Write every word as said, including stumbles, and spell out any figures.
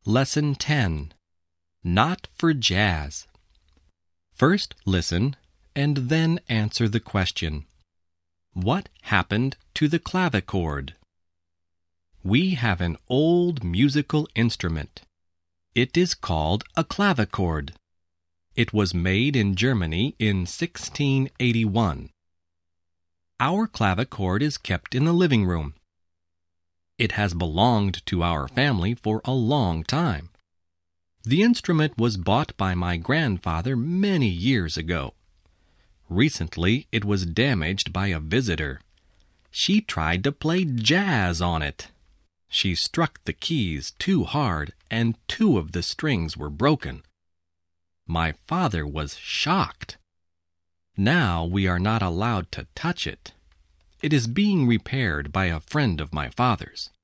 Lesson ten. Not for Jazz. First listen and then answer the question. What happened to the clavichord? We have an old musical instrument. It is called a clavichord. It was made in Germany in sixteen eighty-one. Our clavichord is kept in the living room. It has belonged to our family for a long time. The instrument was bought by my grandfather many years ago. Recently, it was damaged by a visitor. She tried to play jazz on it. She struck the keys too hard, and two of the strings were broken. My father was shocked. Now we are not allowed to touch it. It is being repaired by a friend of my father's.